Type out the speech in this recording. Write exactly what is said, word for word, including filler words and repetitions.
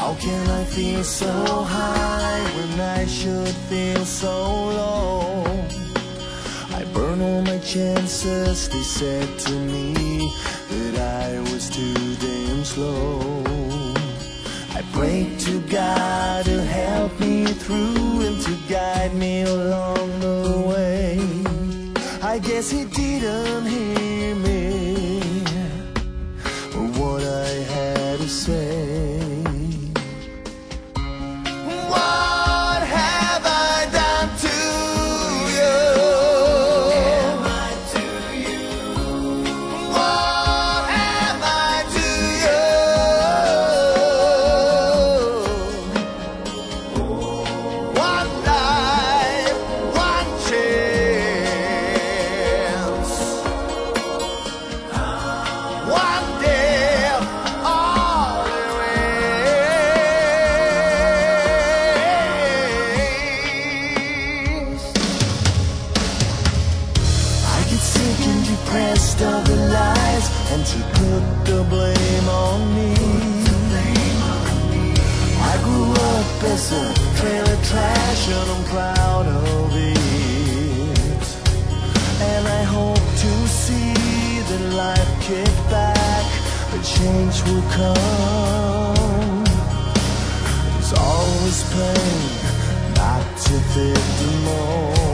How can I feel so high when I should feel so low? I burn all my chances, they said to me that I was too damn slow. I prayed to God to help me through and to guide me along the way. I guess he didn't hear me or what I had to say. What have I done to you? Am I to you? What am I to you? One life, one chance, one death, all there is. I get sick and depressed of the lies and to put the blame on me. I grew up as a trailer trash and I'm proud of it. And I hope to see that life kick back, the change will come. There's always pain, not to fit the mold.